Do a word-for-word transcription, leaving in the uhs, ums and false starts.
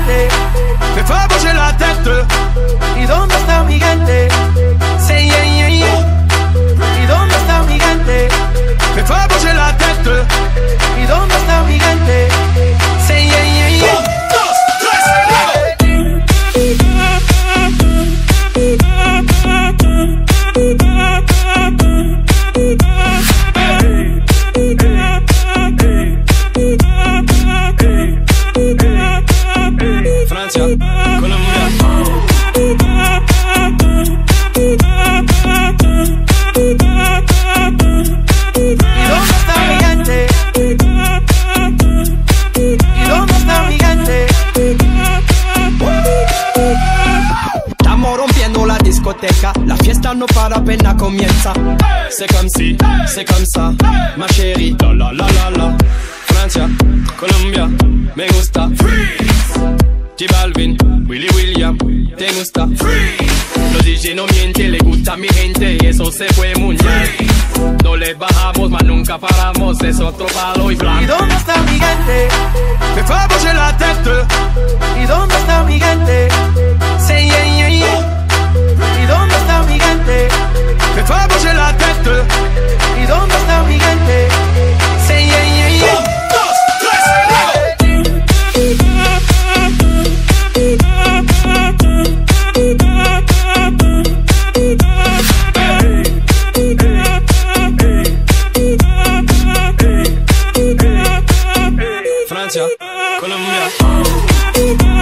gigante? Me fais bouger la tête. ¿Y dónde está mi gente? Say yeah, yeah, yeah. ¿Y dónde está mi gente? Me fais bouger la tête. ¿Y dónde está mi gente? Say yeah, yeah, yeah. Un, dos, tres, Francia, Colombia. ¿Y dónde está mi gente? ¿Y dónde está mi gente? Estamos rompiendo la discoteca, la fiesta no para apenas comienza. C'est comme si, c'est comme ça, ma chérie, la la la la la. Francia, Colombia, me gusta. Freeze. J Balvin, Willy William, te gusta. Freeze. Los D J no mienten, le gusta a mi gente y eso se fue muy bien. No le bajamos, mas nunca paramos, es otro palo y ¿Y blanco. dónde está mi gente? Me fais bouger la tête. ¿Y dónde está mi gente? Say yeah, yeah, yeah. ¿Y dónde está mi gente? Me fais bouger la tête. ¿Y dónde está mi gente? Say yeah, yeah, yeah. Un, dos, tres, Francia, Colombia.